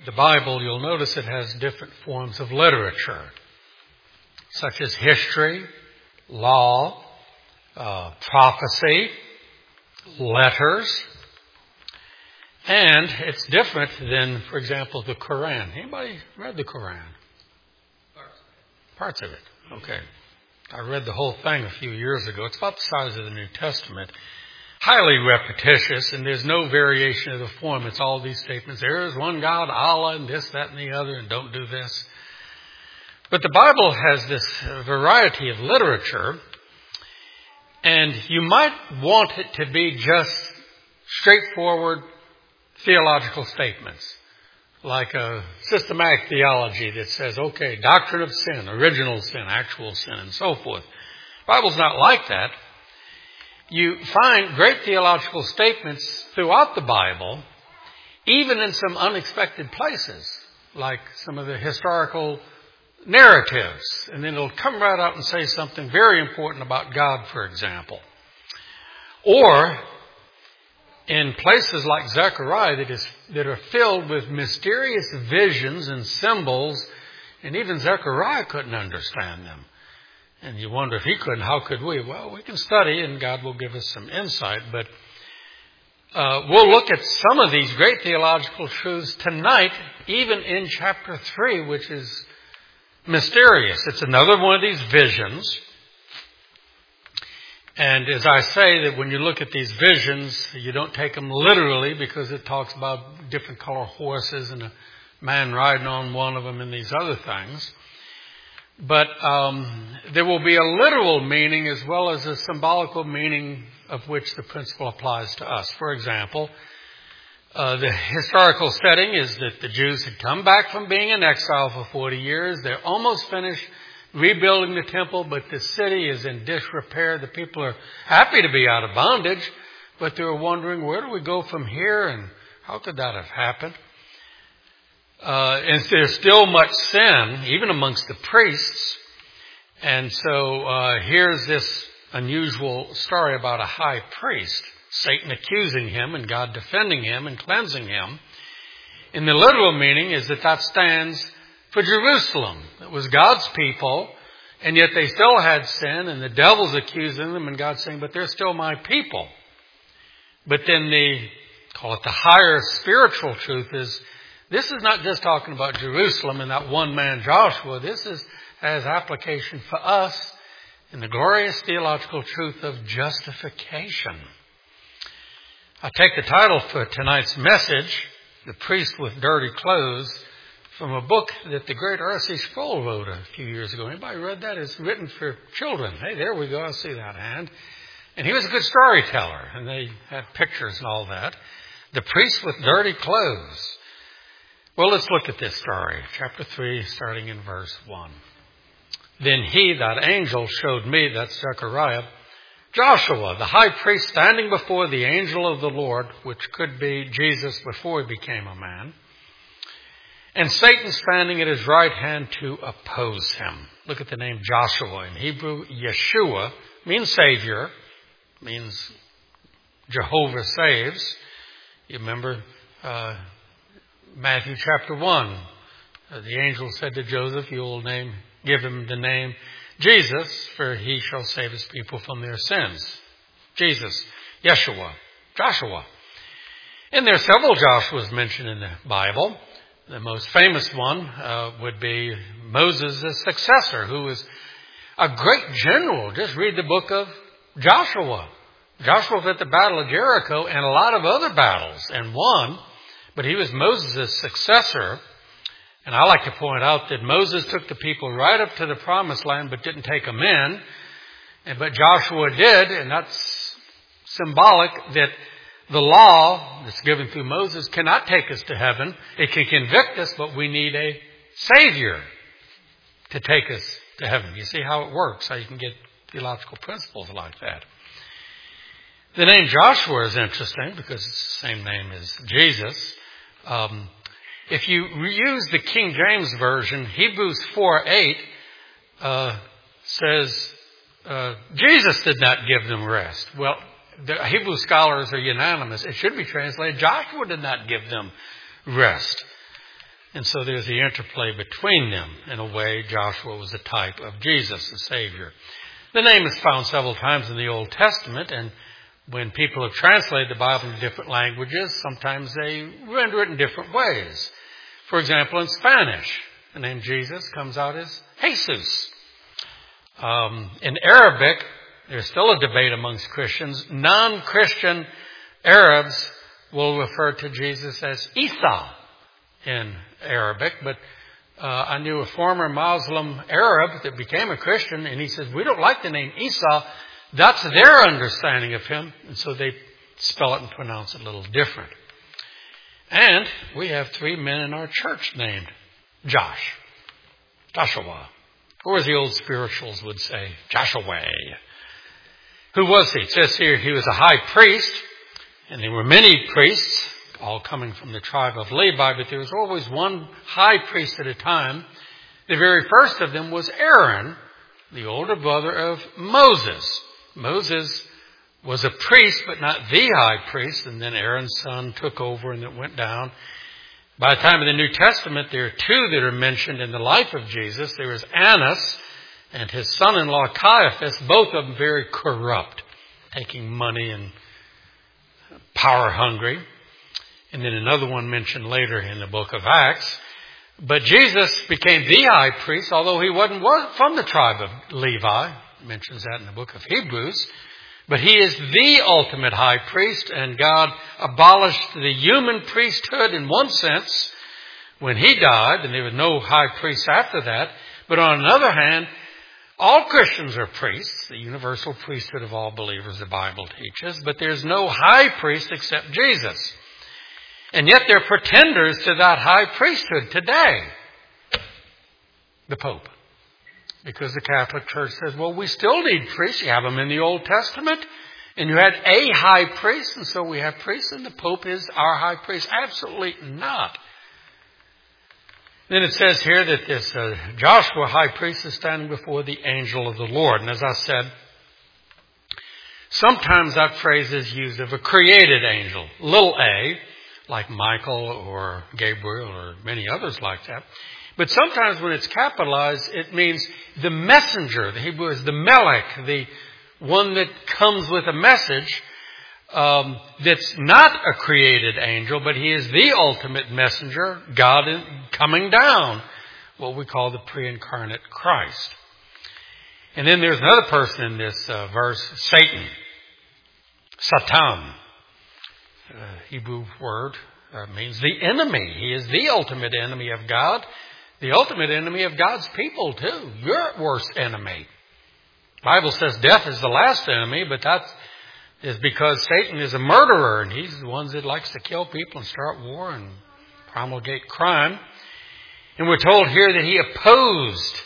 The Bible, you'll notice it has different forms of literature, such as history, law, prophecy, letters. And it's different than, for example, the Quran. Anybody read the Quran? Parts of it. Okay. I read the whole thing a few years ago. It's about the size of the New Testament. Highly repetitious, and there's no variation of the form. It's all these statements. There is one God, Allah, and this, that, and the other, and don't do this. But the Bible has this variety of literature, and you might want it to be just straightforward theological statements, like a systematic theology that says, okay, doctrine of sin, original sin, actual sin, and so forth. The Bible's not like that. You find great theological statements throughout the Bible, even in some unexpected places, like some of the historical narratives. And then it'll come right out and say something very important about God, for example. Or in places like Zechariah that are filled with mysterious visions and symbols, and even Zechariah couldn't understand them. And you wonder if he couldn't, how could we? Well, we can study and God will give us some insight. But we'll look at some of these great theological truths tonight, even in chapter 3, which is mysterious. It's another one of these visions. And as I say, that when you look at these visions, you don't take them literally, because it talks about different color horses and a man riding on one of them and these other things. But there will be a literal meaning as well as a symbolical meaning of which the principle applies to us. For example, the historical setting is that the Jews had come back from being in exile for 40 years. They're almost finished rebuilding the temple, but the city is in disrepair. The people are happy to be out of bondage, but they're wondering, where do we go from here, and how could that have happened? And there's still much sin, even amongst the priests. And so here's this unusual story about a high priest, Satan accusing him and God defending him and cleansing him. And the literal meaning is that stands for Jerusalem. It was God's people, and yet they still had sin, and the devil's accusing them, and God's saying, but they're still my people. But then call it the higher spiritual truth is, this is not just talking about Jerusalem and that one man Joshua. This has application for us in the glorious theological truth of justification. I take the title for tonight's message, The Priest with Dirty Clothes, from a book that the great R.C. Sproul wrote a few years ago. Anybody read that? It's written for children. Hey, there we go. I see that hand. And he was a good storyteller, and they had pictures and all that. The Priest with Dirty Clothes. Well, let's look at this story. Chapter 3, starting in verse 1. Then he, that angel, showed me, that's Zechariah, Joshua, the high priest, standing before the angel of the Lord, which could be Jesus before he became a man, and Satan standing at his right hand to oppose him. Look at the name Joshua. In Hebrew, Yeshua means Savior, means Jehovah saves. You remember Matthew chapter 1. The angel said to Joseph, you will give him the name Jesus, for he shall save his people from their sins. Jesus, Yeshua, Joshua. And there are several Joshuas mentioned in the Bible. The most famous one would be Moses' successor, who was a great general. Just read the book of Joshua. Joshua was at the Battle of Jericho and a lot of other battles and won, but he was Moses' successor. And I like to point out that Moses took the people right up to the promised land but didn't take them in. But Joshua did, and that's symbolic that the law that's given through Moses cannot take us to heaven. It can convict us, but we need a Savior to take us to heaven. You see how it works, how you can get theological principles like that. The name Joshua is interesting because it's the same name as Jesus. If you use the King James Version, Hebrews 4:8 says, Jesus did not give them rest. Well, the Hebrew scholars are unanimous. It should be translated, Joshua did not give them rest. And so there's the interplay between them. In a way, Joshua was a type of Jesus, the Savior. The name is found several times in the Old Testament, and when people have translated the Bible in different languages, sometimes they render it in different ways. For example, in Spanish, the name Jesus comes out as Jesus. In Arabic, there's still a debate amongst Christians. Non-Christian Arabs will refer to Jesus as Isa in Arabic, but I knew a former Muslim Arab that became a Christian, and he says, we don't like the name Isa. That's their understanding of him, and so they spell it and pronounce it a little different. And we have 3 men in our church named Joshua, or as the old spirituals would say, Joshua. Who was he? It says here he was a high priest, and there were many priests, all coming from the tribe of Levi, but there was always one high priest at a time. The very first of them was Aaron, the older brother of Moses. Moses was a priest, but not the high priest, and then Aaron's son took over and it went down. By the time of the New Testament, there are 2 that are mentioned in the life of Jesus. There was Annas and his son-in-law Caiaphas, both of them very corrupt, taking money and power hungry. And then another one mentioned later in the book of Acts. But Jesus became the high priest, although he wasn't from the tribe of Levi. It mentions that in the book of Hebrews. But he is the ultimate high priest, and God abolished the human priesthood in one sense when he died, and there was no high priest after that. But on another hand, all Christians are priests, the universal priesthood of all believers, the Bible teaches, but there's no high priest except Jesus. And yet they're pretenders to that high priesthood today. The Pope. Because the Catholic Church says, well, we still need priests. You have them in the Old Testament. And you had a high priest, and so we have priests, and the Pope is our high priest. Absolutely not. Then it says here that this Joshua high priest is standing before the angel of the Lord. And as I said, sometimes that phrase is used of a created angel, little a, like Michael or Gabriel or many others like that. But sometimes when it's capitalized, it means the messenger. The Hebrew is the melech, the one that comes with a message that's not a created angel, but he is the ultimate messenger, God coming down, what we call the pre-incarnate Christ. And then there's another person in this verse, Satan, Satan. Hebrew word means the enemy. He is the ultimate enemy of God, the ultimate enemy of God's people too. Your worst enemy. The Bible says death is the last enemy, but that is because Satan is a murderer, and he's the one that likes to kill people and start war and promulgate crime. And we're told here that he opposed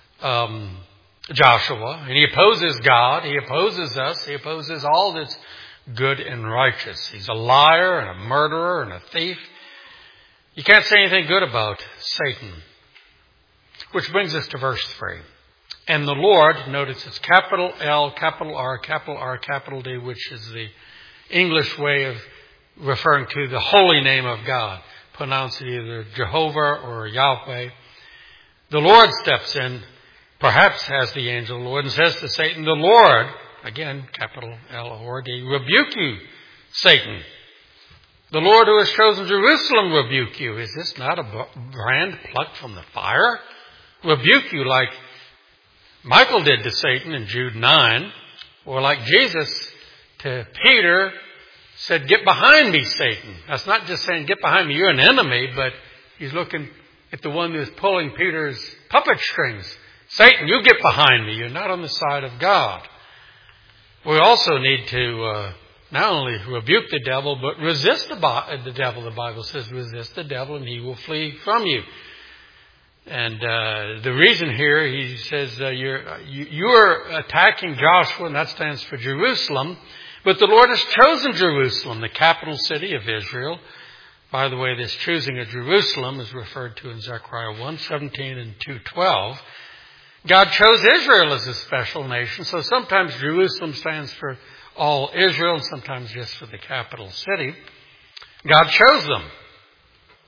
Joshua, and he opposes God, he opposes us, he opposes all that's good and righteous. He's a liar and a murderer and a thief. You can't say anything good about Satan. Which brings us to verse 3. And the Lord, notice it's capital L, capital R, capital D, which is the English way of referring to the holy name of God. Pronounced either Jehovah or Yahweh. The Lord steps in, perhaps as the angel of the Lord, and says to Satan, the Lord, again, capital L-O-R-D, rebuke you, Satan. The Lord who has chosen Jerusalem rebuke you. Is this not a brand plucked from the fire? Rebuke you like Michael did to Satan in Jude 9, or like Jesus to Peter said, get behind me, Satan. That's not just saying, get behind me, you're an enemy, but he's looking at the one who's pulling Peter's puppet strings. Satan, you get behind me. You're not on the side of God. We also need to not only rebuke the devil, but resist the devil. The Bible says, resist the devil and he will flee from you. And the reason here, he says, you're attacking Joshua, and that stands for Jerusalem. But the Lord has chosen Jerusalem, the capital city of Israel. By the way, this choosing of Jerusalem is referred to in Zechariah 1:17 and 2:12. God chose Israel as a special nation, so sometimes Jerusalem stands for all Israel, and sometimes just for the capital city. God chose them.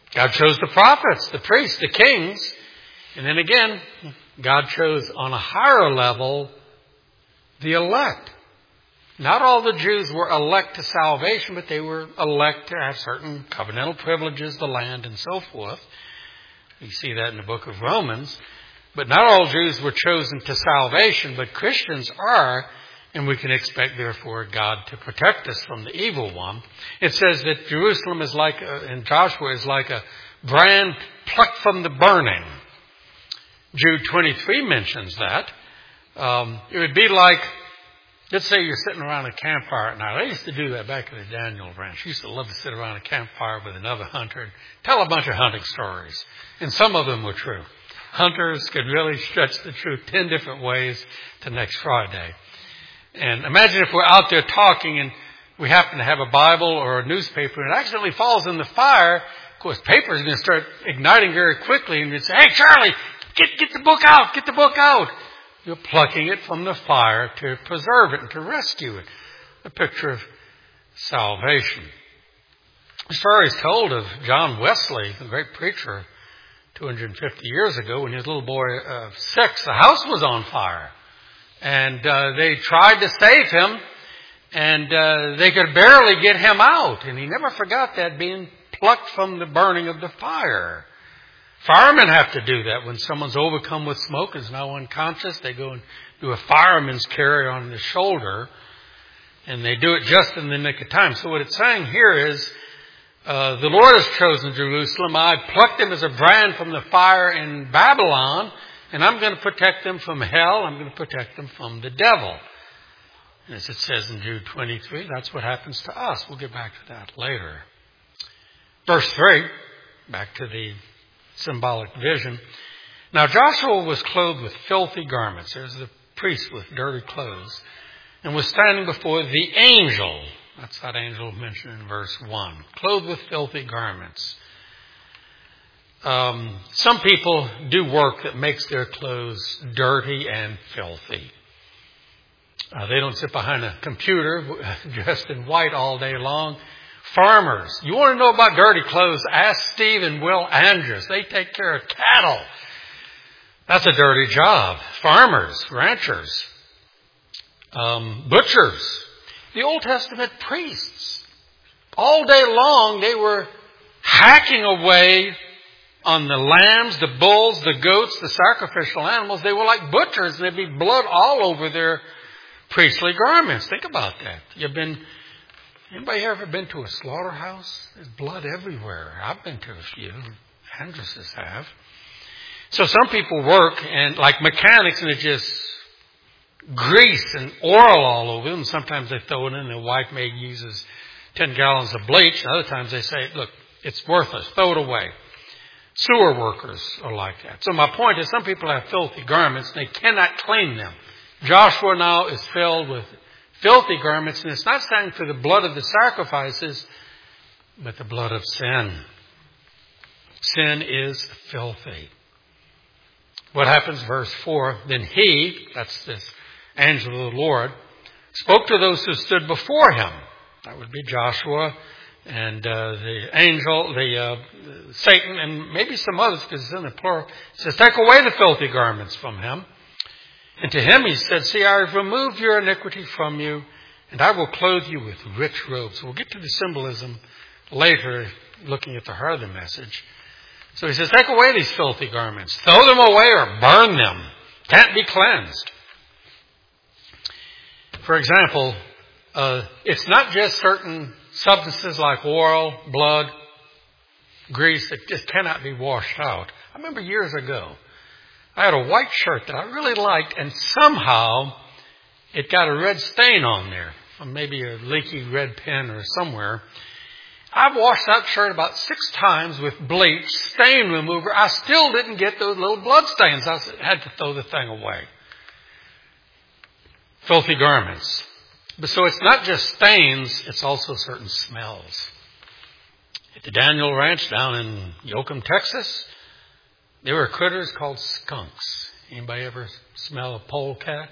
God chose the prophets, the priests, the kings. And then again, God chose on a higher level the elect. Not all the Jews were elect to salvation, but they were elect to have certain covenantal privileges, the land, and so forth. You see that in the book of Romans. But not all Jews were chosen to salvation, but Christians are, and we can expect, therefore, God to protect us from the evil one. It says that Jerusalem is like, and Joshua is like a brand plucked from the burning. Jude 23 mentions that. It would be like, let's say you're sitting around a campfire at night. I used to do that back at the Daniel Ranch. I used to love to sit around a campfire with another hunter and tell a bunch of hunting stories. And some of them were true. Hunters could really stretch the truth 10 different ways to next Friday. And imagine if we're out there talking and we happen to have a Bible or a newspaper and it accidentally falls in the fire. Of course, paper is going to start igniting very quickly. And you'd say, hey, Charlie, get the book out. Get the book out. You're plucking it from the fire to preserve it and to rescue it. A picture of salvation. The story is told of John Wesley, the great preacher, 250 years ago, when he was a little boy of 6. The house was on fire. And they tried to save him, and they could barely get him out. And he never forgot that, being plucked from the burning of the fire. Firemen have to do that. When someone's overcome with smoke and is now unconscious, they go and do a fireman's carry on the shoulder, and they do it just in the nick of time. So what it's saying here is, the Lord has chosen Jerusalem. I plucked them as a brand from the fire in Babylon, and I'm going to protect them from hell. I'm going to protect them from the devil. And as it says in Jude 23, that's what happens to us. We'll get back to that later. Verse 3, back to the symbolic vision. Now Joshua was clothed with filthy garments. There's the priest with dirty clothes. And was standing before the angel. That's that angel mentioned in verse 1. Clothed with filthy garments. Some people do work that makes their clothes dirty and filthy. They don't sit behind a computer dressed in white all day long. Farmers, you want to know about dirty clothes? Ask Steve and Will Andrews. They take care of cattle. That's a dirty job. Farmers, ranchers, butchers, the Old Testament priests. All day long they were hacking away on the lambs, the bulls, the goats, the sacrificial animals. They were like butchers, and there'd be blood all over their priestly garments. Think about that. Anybody ever been to a slaughterhouse? There's blood everywhere. I've been to a few. Andresses have. So some people work and like mechanics, and it's just grease and oil all over them. Sometimes they throw it in. Their wife maybe uses 10 gallons of bleach. And other times they say, look, it's worthless. Throw it away. Sewer workers are like that. So my point is, some people have filthy garments and they cannot clean them. Joshua now is filled with filthy garments, and it's not standing for the blood of the sacrifices, but the blood of sin. Sin is filthy. What happens? Verse 4, then he, that's this angel of the Lord, spoke to those who stood before him. That would be Joshua and the angel, Satan, and maybe some others, because it's in the plural. He says, take away the filthy garments from him. And to him he said, see, I have removed your iniquity from you, and I will clothe you with rich robes. We'll get to the symbolism later, looking at the heart of the message. So he says, take away these filthy garments. Throw them away or burn them. Can't be cleansed. For example, it's not just certain substances like oil, blood, grease that just cannot be washed out. I remember years ago, I had a white shirt that I really liked, and somehow it got a red stain on there, from maybe a leaky red pen or somewhere. I washed that shirt about 6 times with bleach, stain remover. I still didn't get those little blood stains. I had to throw the thing away. Filthy garments. But so it's not just stains, it's also certain smells. At the Daniel Ranch down in Yoakum, Texas, there were critters called skunks. Anybody ever smell a polecat?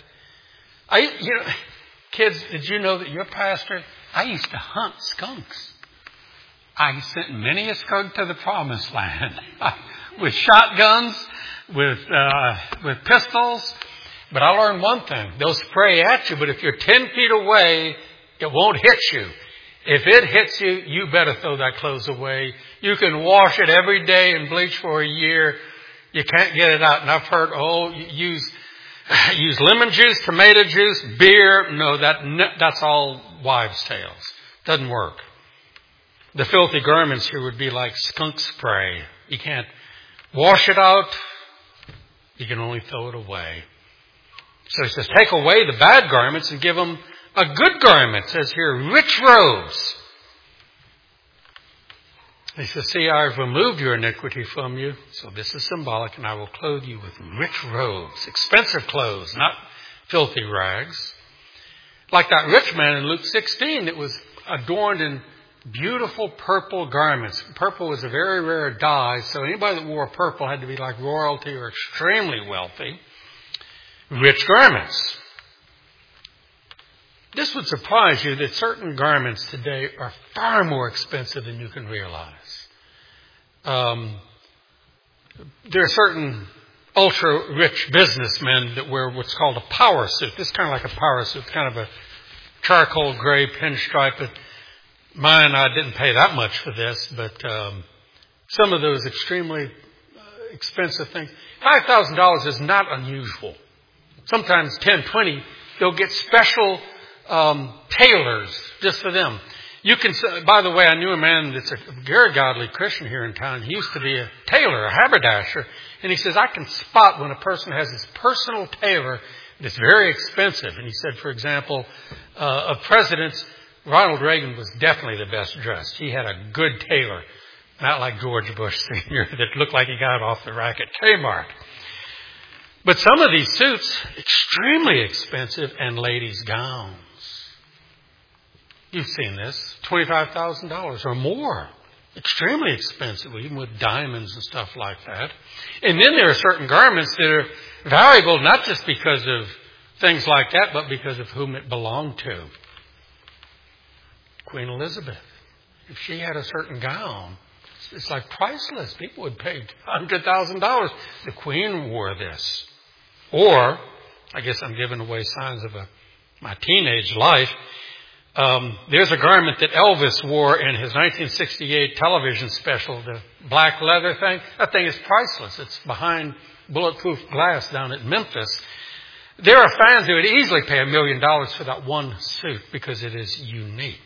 Kids, did you know that your pastor, I used to hunt skunks. I sent many a skunk to the promised land with shotguns, with pistols. But I learned one thing. They'll spray at you, but if you're 10 feet away, it won't hit you. If it hits you, you better throw that clothes away. You can wash it every day and bleach for a year. You can't get it out. And I've heard, use lemon juice, tomato juice, beer. No, that's all wives' tales. Doesn't work. The filthy garments here would be like skunk spray. You can't wash it out. You can only throw it away. So he says, take away the bad garments and give them a good garment. It says here, rich robes. He says, see, I've removed your iniquity from you. So this is symbolic, and I will clothe you with rich robes. Expensive clothes, not filthy rags. Like that rich man in Luke 16 that was adorned in beautiful purple garments. Purple was a very rare dye, so anybody that wore purple had to be like royalty or extremely wealthy. Rich garments. This would surprise you that certain garments today are far more expensive than you can realize. There are certain ultra-rich businessmen that wear what's called a power suit. This is kind of like a power suit, kind of a charcoal gray pinstripe. But mine, I didn't pay that much for this, but some of those extremely expensive things. $5,000 is not unusual. Sometimes 10, 20, they'll get special tailors just for them. You can, by the way, I knew a man that's a very godly Christian here in town. He used to be a tailor, a haberdasher. And he says, I can spot when a person has his personal tailor that's very expensive. And he said, for example, of presidents, Ronald Reagan was definitely the best dressed. He had a good tailor, not like George Bush Sr. that looked like he got off the rack at Kmart. But some of these suits, extremely expensive, and ladies' gowns. You've seen this, $25,000 or more. Extremely expensive, even with diamonds and stuff like that. And then there are certain garments that are valuable, not just because of things like that, but because of whom it belonged to. Queen Elizabeth, if she had a certain gown, it's like priceless. People would pay $100,000. The Queen wore this. Or, I guess I'm giving away signs of my teenage life. There's a garment that Elvis wore in his 1968 television special, the black leather thing. That thing is priceless. It's behind bulletproof glass down at Memphis. There are fans who would easily pay $1 million for that one suit because it is unique.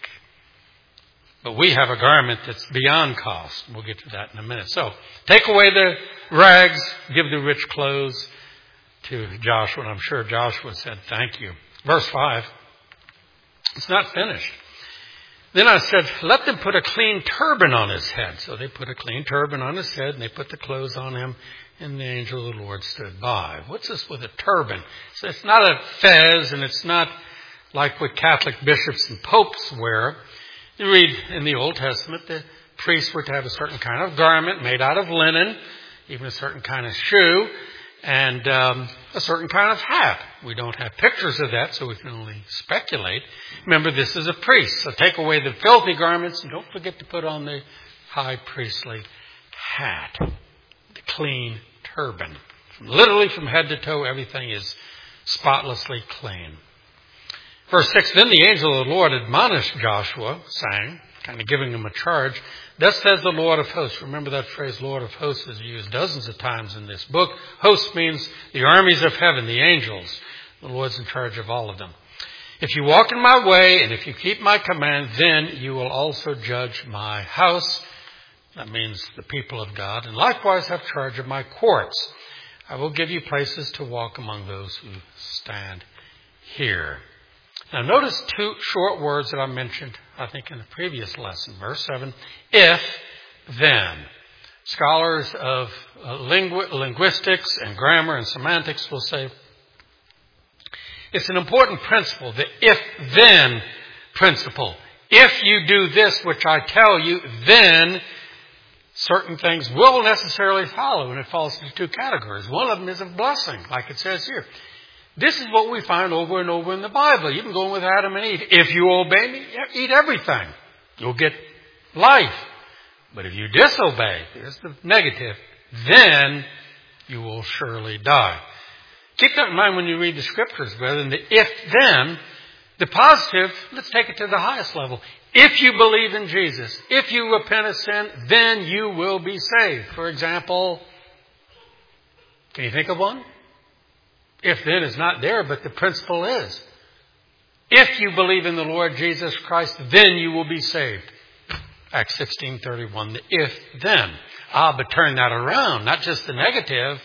But we have a garment that's beyond cost. We'll get to that in a minute. So, take away the rags, give the rich clothes to Joshua. And I'm sure Joshua said, thank you. Verse 5. It's not finished. Then I said, let them put a clean turban on his head. So they put a clean turban on his head, and they put the clothes on him, and the angel of the Lord stood by. What's this with a turban? So it's not a fez, and it's not like what Catholic bishops and popes wear. You read in the Old Testament, the priests were to have a certain kind of garment made out of linen, even a certain kind of shoe, and a certain kind of hat. We don't have pictures of that, so we can only speculate. Remember, this is a priest, so take away the filthy garments, and don't forget to put on the high priestly hat, the clean turban. Literally from head to toe, everything is spotlessly clean. Verse 6, then the angel of the Lord admonished Joshua, saying, kind of giving him a charge, thus says the Lord of hosts. Remember that phrase, Lord of hosts, is used dozens of times in this book. Host means the armies of heaven, the angels. The Lord's in charge of all of them. If you walk in my way, and if you keep my command, then you will also judge my house. That means the people of God. And likewise have charge of my courts. I will give you places to walk among those who stand here. Now notice two short words that I mentioned, I think, in the previous lesson. Verse 7, if, then. Scholars of linguistics and grammar and semantics will say it's an important principle, the if-then principle. If you do this, which I tell you, then certain things will necessarily follow, and it falls into two categories. One of them is a blessing, like it says here. This is what we find over and over in the Bible. Even going with Adam and Eve. If you obey me, eat everything. You'll get life. But if you disobey, here's the negative, then you will surely die. Keep that in mind when you read the scriptures, brethren. The if-then, the positive, let's take it to the highest level. If you believe in Jesus, if you repent of sin, then you will be saved. For example, can you think of one? If-then is not there, but the principle is. If you believe in the Lord Jesus Christ, then you will be saved. Acts 16:31, the if-then. But turn that around, not just the negative.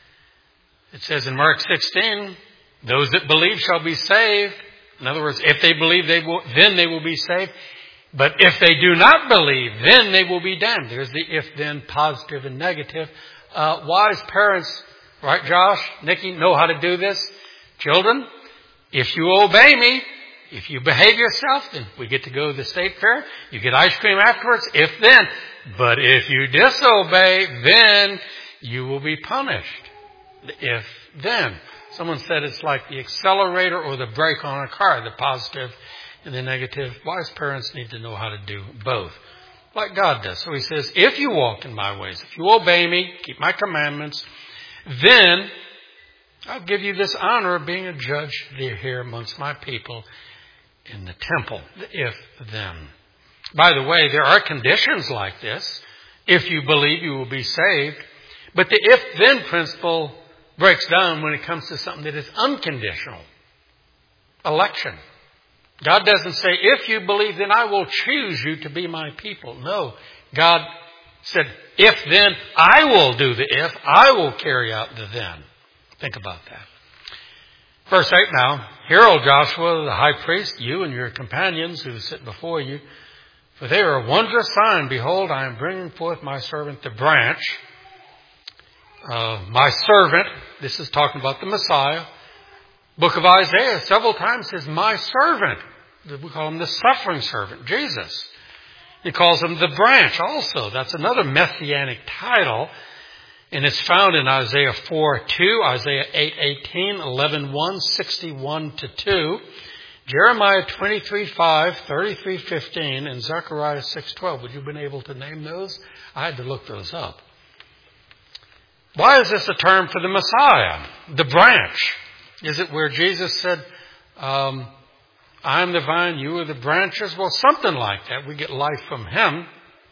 It says in Mark 16, those that believe shall be saved. In other words, if they believe, then they will be saved. But if they do not believe, then they will be damned. There's the if-then, positive and negative. Wise parents, right, Josh, Nikki, know how to do this. Children, if you obey me, if you behave yourself, then we get to go to the state fair. You get ice cream afterwards, if-then. But if you disobey, then you will be punished. If-then. Someone said it's like the accelerator or the brake on a car, the positive and the negative. Wise parents need to know how to do both, like God does. So he says, if you walk in my ways, if you obey me, keep my commandments, then I'll give you this honor of being a judge here amongst my people in the temple. The if-then. By the way, there are conditions like this. If you believe, you will be saved. But the if-then principle breaks down when it comes to something that is unconditional. Election. God doesn't say, if you believe, then I will choose you to be my people. No. God said, if then, I will do the if. I will carry out the then. Think about that. Verse 8 now. Hear, O Joshua, the high priest, you and your companions who sit before you, for they are a wondrous sign. Behold, I am bringing forth my servant, the branch. My servant, this is talking about the Messiah. Book of Isaiah several times says, my servant. We call him the suffering servant, Jesus. He calls him the branch also. That's another messianic title. And it's found in Isaiah 4:2, Isaiah 8:18, 11:1, 61-2, Jeremiah 23:5, 33:15, and Zechariah 6:12. Would you have been able to name those? I had to look those up. Why is this a term for the Messiah? The branch. Is it where Jesus said, I am the vine, you are the branches? Well, something like that. We get life from him.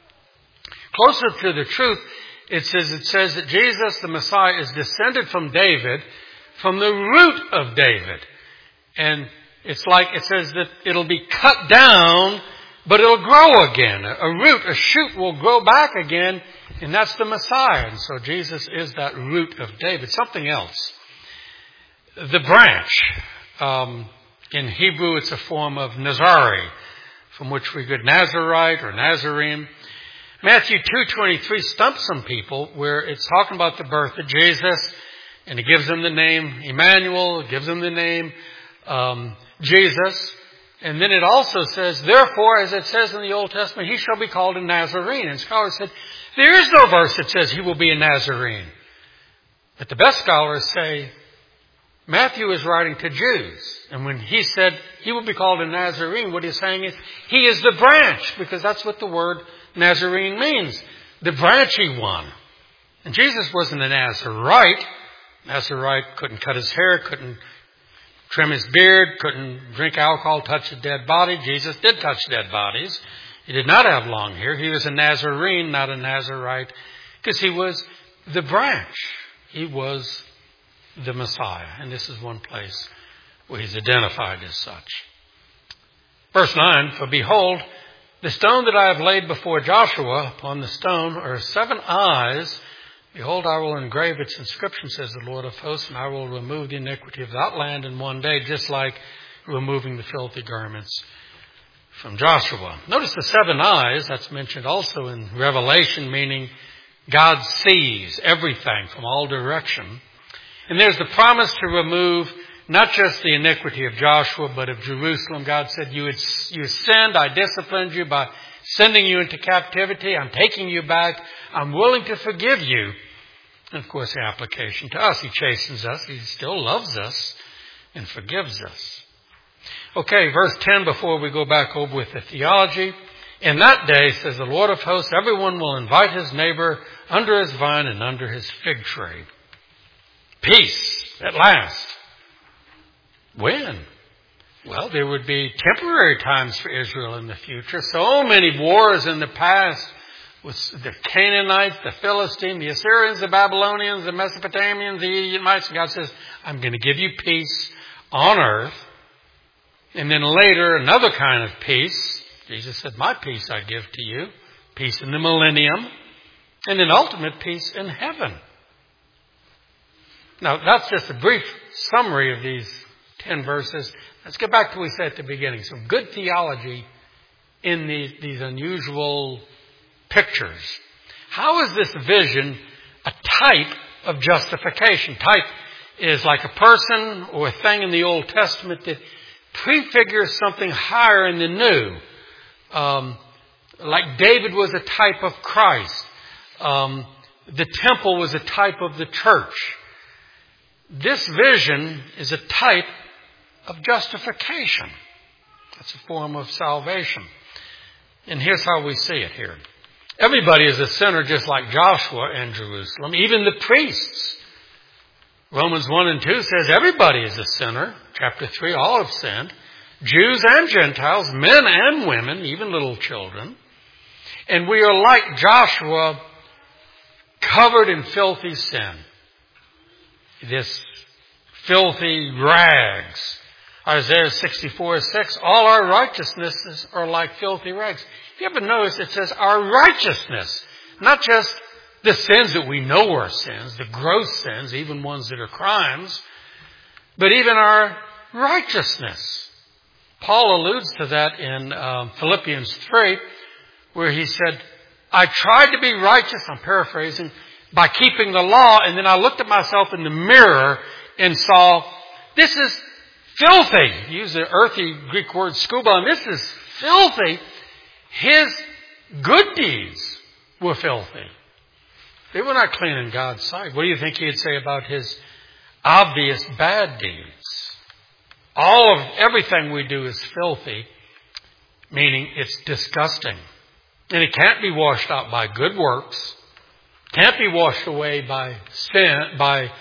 Closer to the truth, it says that Jesus, the Messiah, is descended from David, from the root of David. And it's like it says that it'll be cut down, but it'll grow again. A root, a shoot will grow back again, and that's the Messiah. And so Jesus is that root of David. Something else. The branch. In Hebrew, it's a form of Nazari, from which we get Nazarite or Nazarene. Matthew 2:23 stumps some people where it's talking about the birth of Jesus, and it gives them the name Emmanuel, it gives them the name Jesus. And then it also says, therefore, as it says in the Old Testament, he shall be called a Nazarene. And scholars said, there is no verse that says he will be a Nazarene. But the best scholars say, Matthew is writing to Jews. And when he said he will be called a Nazarene, what he's saying is he is the branch, because that's what the word Nazarene means. The branchy one. And Jesus wasn't a Nazarite. Nazarite couldn't cut his hair, couldn't trim his beard, couldn't drink alcohol, touch a dead body. Jesus did touch dead bodies. He did not have long hair. He was a Nazarene, not a Nazarite, because he was the branch. He was the Messiah. And this is one place where he's identified as such. Verse 9, for behold, the stone that I have laid before Joshua, upon the stone are 7 eyes. Behold, I will engrave its inscription, says the Lord of hosts, and I will remove the iniquity of that land in one day, just like removing the filthy garments from Joshua. Notice the 7 eyes, that's mentioned also in Revelation, meaning God sees everything from all direction. And there's the promise to remove not just the iniquity of Joshua, but of Jerusalem. God said, you sinned, I disciplined you by sending you into captivity. I'm taking you back. I'm willing to forgive you. And of course, the application to us. He chastens us. He still loves us and forgives us. Okay, verse 10, before we go back over with the theology. In that day, says the Lord of hosts, everyone will invite his neighbor under his vine and under his fig tree. Peace, at last. When? Well, there would be temporary times for Israel in the future. So many wars in the past with the Canaanites, the Philistines, the Assyrians, the Babylonians, the Mesopotamians, the Edomites. God says, I'm going to give you peace on earth. And then later, another kind of peace. Jesus said, my peace I give to you. Peace in the millennium. And then ultimate peace in heaven. Now, that's just a brief summary of these 10 verses. Let's get back to what we said at the beginning. Some good theology in these unusual pictures. How is this vision a type of justification? Type is like a person or a thing in the Old Testament that prefigures something higher in the New. Like David was a type of Christ. The temple was a type of the church. This vision is a type of justification. That's a form of salvation. And here's how we see it here. Everybody is a sinner just like Joshua in Jerusalem, even the priests. Romans 1 and 2 says everybody is a sinner. Chapter 3, all have sinned. Jews and Gentiles, men and women, even little children. And we are like Joshua, covered in filthy sin. This filthy rags. Isaiah 64:6, all our righteousnesses are like filthy rags. If you ever notice, it says our righteousness, not just the sins that we know are sins, the gross sins, even ones that are crimes, but even our righteousness. Paul alludes to that in Philippians 3, where he said, I tried to be righteous, I'm paraphrasing, by keeping the law, and then I looked at myself in the mirror and saw, this is filthy. He used the earthy Greek word scuba, and this is filthy. His good deeds were filthy. They were not clean in God's sight. What do you think he'd say about his obvious bad deeds? Everything we do is filthy, meaning it's disgusting. And it can't be washed out by good works. Can't be washed away by by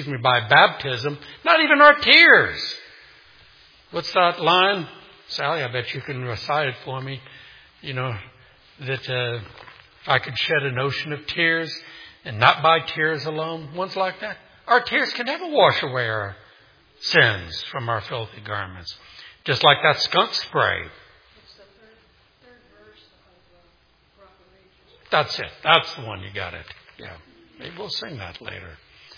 baptism. Not even our tears. What's that line? Sally, I bet you can recite it for me. You know, that I could shed an ocean of tears and not by tears alone. Ones like that. Our tears can never wash away our sins from our filthy garments. Just like that skunk spray. It's the third verse of Rock of Ages. That's it. That's the one. You got it. Yeah. Maybe we'll sing that later.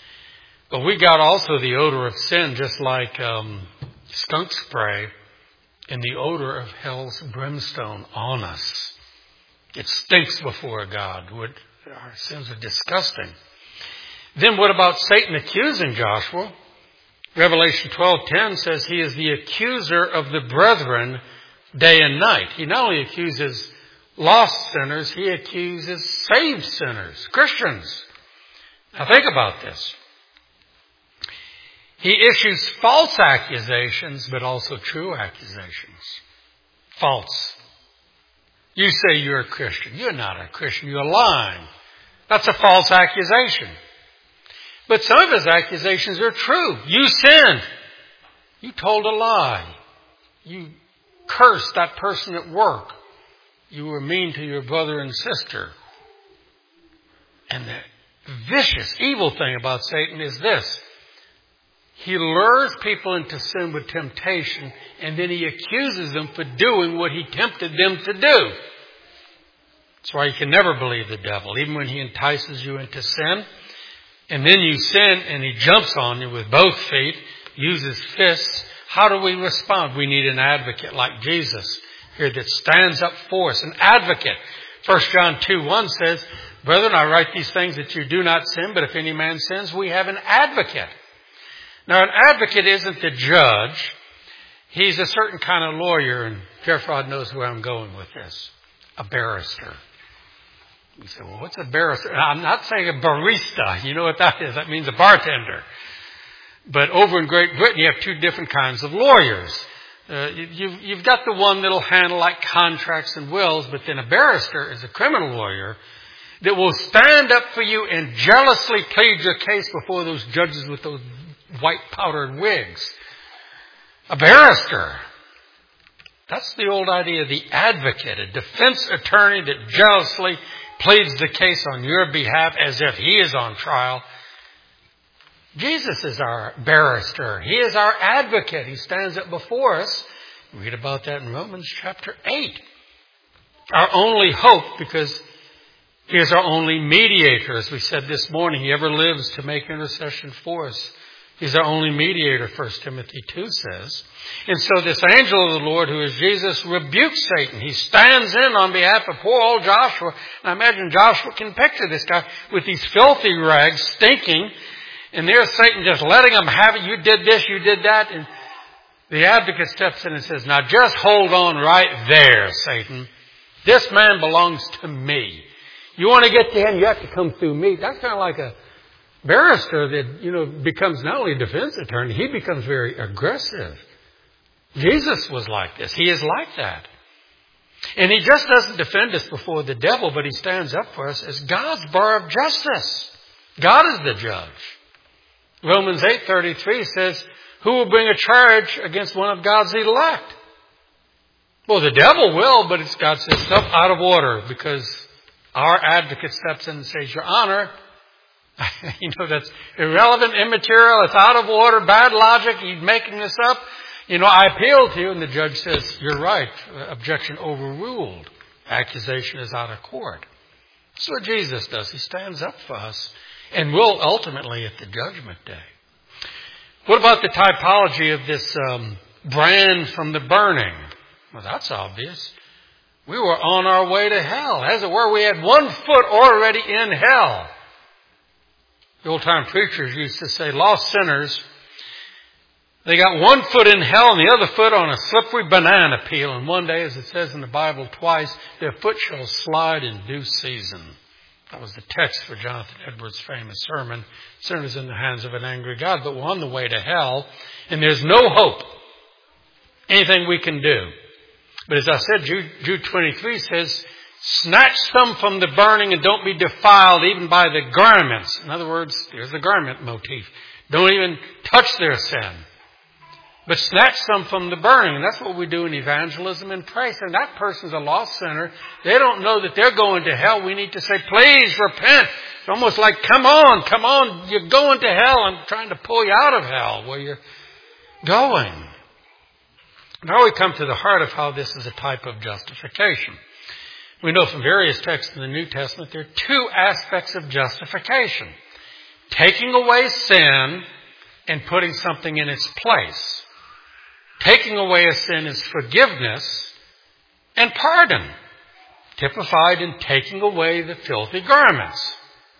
But we got also the odor of sin, just like skunk spray, and the odor of hell's brimstone on us. It stinks before God. Our sins are disgusting. Then what about Satan accusing Joshua? Revelation 12:10 says he is the accuser of the brethren day and night. He not only accuses lost sinners, he accuses saved sinners, Christians. Now think about this. He issues false accusations, but also true accusations. False. You say you're a Christian. You're not a Christian. You're lying. That's a false accusation. But some of his accusations are true. You sinned. You told a lie. You cursed that person at work. You were mean to your brother and sister. And the vicious, evil thing about Satan is this. He lures people into sin with temptation, and then he accuses them for doing what he tempted them to do. That's why you can never believe the devil, even when he entices you into sin. And then you sin, and he jumps on you with both feet, uses fists. How do we respond? We need an advocate like Jesus here that stands up for us. An advocate. 1 John 2:1 says, Brethren, I write these things that you do not sin, but if any man sins, we have an advocate. Now, an advocate isn't the judge. He's a certain kind of lawyer, and Gerfrod knows where I'm going with this. A barrister. You say, well, what's a barrister? I'm not saying a barista. You know what that is? That means a bartender. But over in Great Britain, you have two different kinds of lawyers. You've got the one that'll handle like contracts and wills, but then a barrister is a criminal lawyer that will stand up for you and jealously plead your case before those judges with those white powdered wigs. A barrister. That's the old idea of the advocate, a defense attorney that jealously pleads the case on your behalf as if he is on trial. Jesus is our barrister. He is our advocate. He stands up before us. Read about that in Romans chapter 8. Our only hope, because He is our only mediator. As we said this morning, He ever lives to make intercession for us. He's our only mediator, 1 Timothy 2 says. And so this angel of the Lord, who is Jesus, rebukes Satan. He stands in on behalf of poor old Joshua. And I imagine Joshua can picture this guy with these filthy rags, stinking. And there's Satan just letting him have it. You did this, you did that. And the advocate steps in and says, now just hold on right there, Satan. This man belongs to me. You want to get to him, you have to come through me. That's kind of like a barrister that, becomes not only a defense attorney, he becomes very aggressive. Jesus was like this. He is like that. And He just doesn't defend us before the devil, but He stands up for us as God's bar of justice. God is the judge. Romans 8:33 says, who will bring a charge against one of God's elect? Well, the devil will, but God says, stuff out of order, because our advocate steps in and says, Your Honor, that's irrelevant, immaterial, it's out of order, bad logic, you're making this up. I appeal to you, and the judge says, you're right, objection overruled. Accusation is out of court. That's what Jesus does. He stands up for us and will ultimately at the judgment day. What about the typology of this brand from the burning? Well, that's obvious. We were on our way to hell. As it were, we had one foot already in hell. The old-time preachers used to say, lost sinners, they got one foot in hell and the other foot on a slippery banana peel. And one day, as it says in the Bible twice, their foot shall slide in due season. That was the text for Jonathan Edwards' famous sermon, Sinners in the Hands of an Angry God. But we're on the way to hell, and there's no hope, anything we can do. But as I said, Jude 23 says, snatch some from the burning and don't be defiled even by the garments. In other words, there's the garment motif. Don't even touch their sin. But snatch some from the burning. And that's what we do in evangelism and praise. And that person's a lost sinner. They don't know that they're going to hell. We need to say, please repent. It's almost like, come on. You're going to hell. I'm trying to pull you out of hell where you're going. Now we come to the heart of how this is a type of justification. We know from various texts in the New Testament there are two aspects of justification. Taking away sin and putting something in its place. Taking away a sin is forgiveness and pardon, typified in taking away the filthy garments.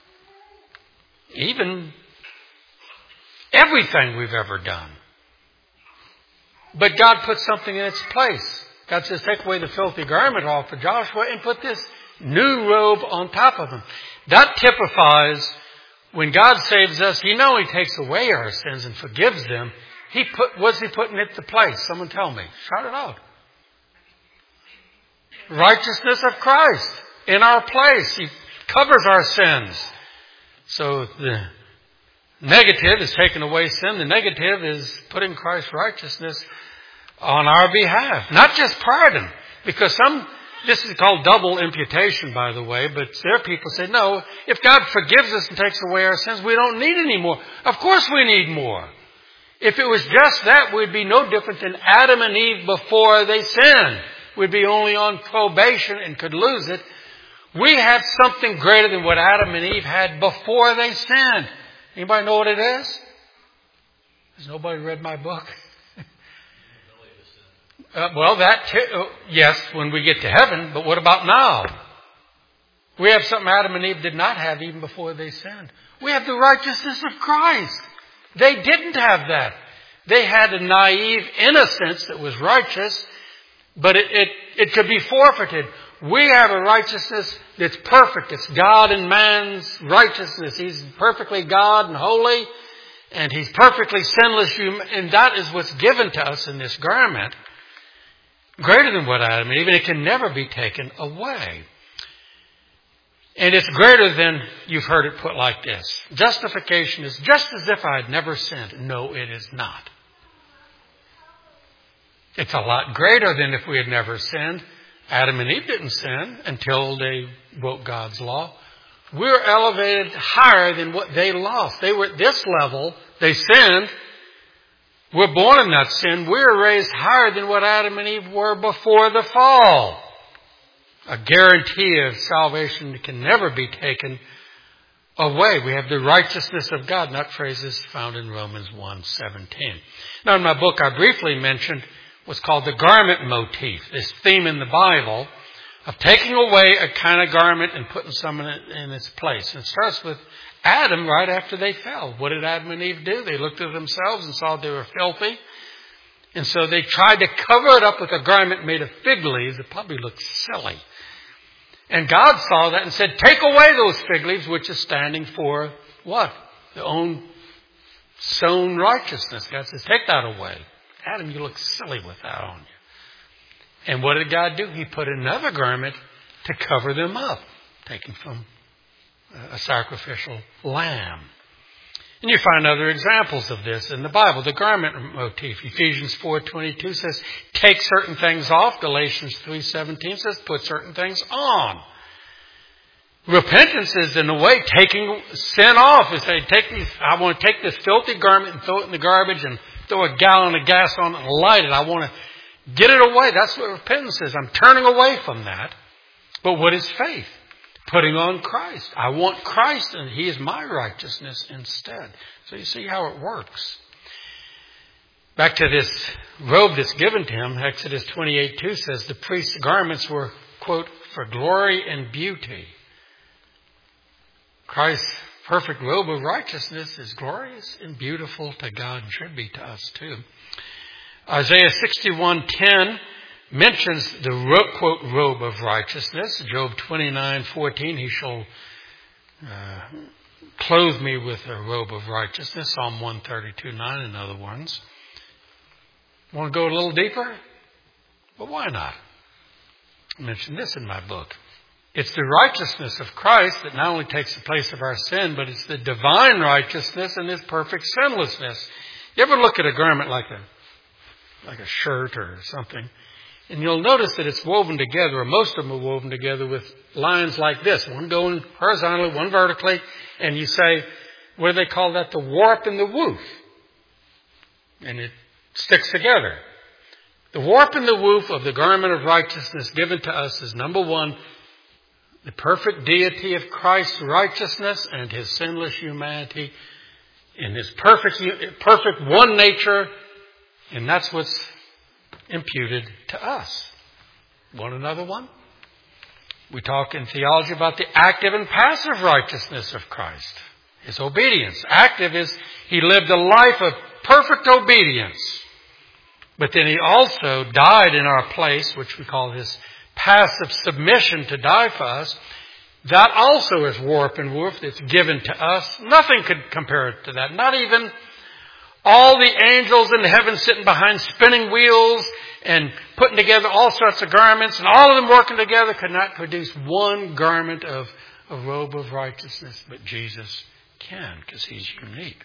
Even everything we've ever done. But God put something in its place. God says, take away the filthy garment off of Joshua and put this new robe on top of him. That typifies when God saves us, He not only takes away our sins and forgives them, what's He putting it to place? Someone tell me. Shout it out. Righteousness of Christ in our place. He covers our sins. So the negative is taking away sin. The negative is putting Christ's righteousness on our behalf. Not just pardon. Because this is called double imputation, by the way, but there are people say, no, if God forgives us and takes away our sins, we don't need any more. Of course we need more. If it was just that, we'd be no different than Adam and Eve before they sinned. We'd be only on probation and could lose it. We have something greater than what Adam and Eve had before they sinned. Anybody know what it is? Has nobody read my book? Yes, when we get to heaven, but what about now? We have something Adam and Eve did not have even before they sinned. We have the righteousness of Christ. They didn't have that. They had a naive innocence that was righteous, but it could be forfeited. We have a righteousness that's perfect. It's God and man's righteousness. He's perfectly God and holy, and He's perfectly sinless, and that is what's given to us in this garment. greater than what Adam and Eve, and it can never be taken away. And it's greater than, you've heard it put like this. Justification is just as if I had never sinned. No, it is not. It's a lot greater than if we had never sinned. Adam and Eve didn't sin until they broke God's law. We're elevated higher than what they lost. They were at this level. They sinned. We're born in that sin. We're raised higher than what Adam and Eve were before the fall. A guarantee of salvation that can never be taken away. We have the righteousness of God, and that phrase is found in Romans 1:17. Now, in my book, I briefly mentioned what's called the garment motif, this theme in the Bible of taking away a kind of garment and putting some in its place. And it starts with Adam right after they fell. What did Adam and Eve do? They looked at themselves and saw they were filthy. And so they tried to cover it up with a garment made of fig leaves. It probably looked silly. And God saw that and said, take away those fig leaves, which is standing for what? The own sown righteousness. God says, take that away. Adam, you look silly with that on you. And what did God do? He put another garment to cover them up, taken from a sacrificial lamb. And you find other examples of this in the Bible. The garment motif. Ephesians 4:22 says, take certain things off. Galatians 3:17 says, put certain things on. Repentance is, in a way, taking sin off. It's saying, I want to take this filthy garment and throw it in the garbage and throw a gallon of gas on it and light it. I want to get it away. That's what repentance is. I'm turning away from that. But what is faith? Putting on Christ. I want Christ, and He is my righteousness instead. So you see how it works. Back to this robe that's given to him, Exodus 28:2 says the priest's garments were, quote, for glory and beauty. Christ's perfect robe of righteousness is glorious and beautiful to God and should be to us too. Isaiah 61:10 mentions the, quote, robe of righteousness. Job 29:14, He shall clothe me with a robe of righteousness. Psalm 132:9 and other ones. Want to go a little deeper? Well, why not? I mentioned this in my book. It's the righteousness of Christ that not only takes the place of our sin, but it's the divine righteousness and His perfect sinlessness. You ever look at a garment like a shirt or something, and you'll notice that it's woven together, or most of them are woven together with lines like this, one going horizontally, one vertically, and you say, what do they call that? The warp and the woof. And it sticks together. The warp and the woof of the garment of righteousness given to us is, number one, the perfect deity of Christ's righteousness and His sinless humanity in His perfect one nature, and that's what's imputed to us. Want another one? We talk in theology about the active and passive righteousness of Christ. His obedience. Active is He lived a life of perfect obedience. But then He also died in our place, which we call His passive submission to die for us. That also is warp and woof that's given to us. Nothing could compare it to that. Not even all the angels in heaven sitting behind spinning wheels and putting together all sorts of garments, and all of them working together could not produce one garment of a robe of righteousness. But Jesus can, because He's unique.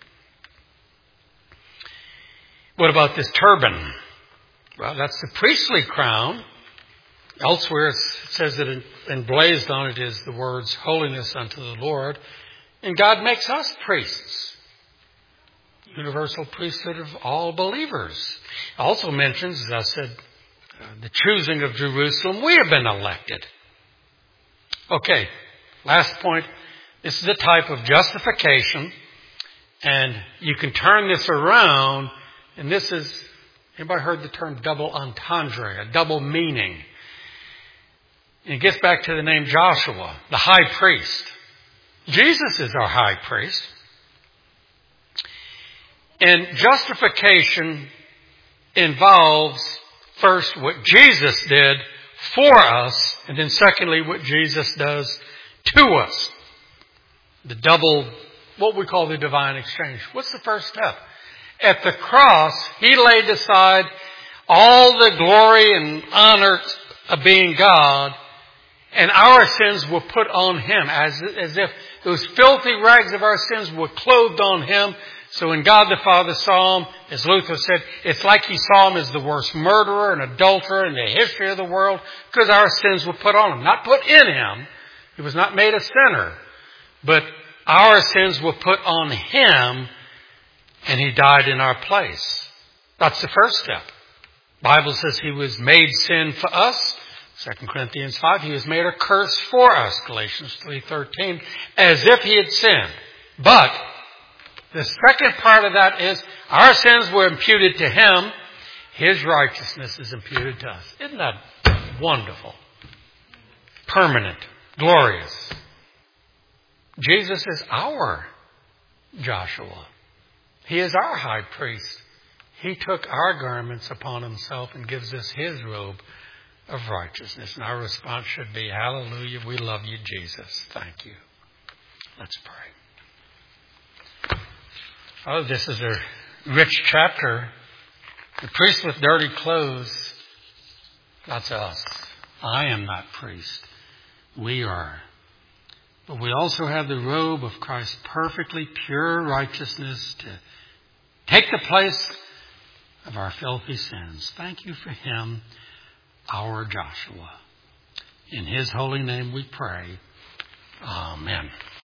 What about this turban? Well, that's the priestly crown. Elsewhere it says that emblazoned on it is the words, holiness unto the Lord. And God makes us priests. Universal priesthood of all believers. Also mentions, as I said, the choosing of Jerusalem. We have been elected. Okay, last point. This is a type of justification. And you can turn this around. And this is, anybody heard the term double entendre, a double meaning? And it gets back to the name Joshua, the high priest. Jesus is our high priest. And justification involves first what Jesus did for us, and then secondly what Jesus does to us. The double, what we call the divine exchange. What's the first step? At the cross, He laid aside all the glory and honor of being God, and our sins were put on Him as if those filthy rags of our sins were clothed on Him. So when God the Father saw Him, as Luther said, it's like He saw Him as the worst murderer and adulterer in the history of the world, because our sins were put on Him. Not put in Him. He was not made a sinner. But our sins were put on Him, and He died in our place. That's the first step. The Bible says He was made sin for us. 2 Corinthians 5, He was made a curse for us. Galatians 3:13, as if He had sinned. But the second part of that is our sins were imputed to Him. His righteousness is imputed to us. Isn't that wonderful? Permanent. Glorious. Jesus is our Joshua. He is our high priest. He took our garments upon Himself and gives us His robe of righteousness. And our response should be, hallelujah, we love you, Jesus. Thank you. Let's pray. Oh, this is a rich chapter. The priest with dirty clothes, that's us. I am that priest. We are. But we also have the robe of Christ's perfectly pure righteousness to take the place of our filthy sins. Thank you for Him, our Joshua. In His holy name we pray. Amen.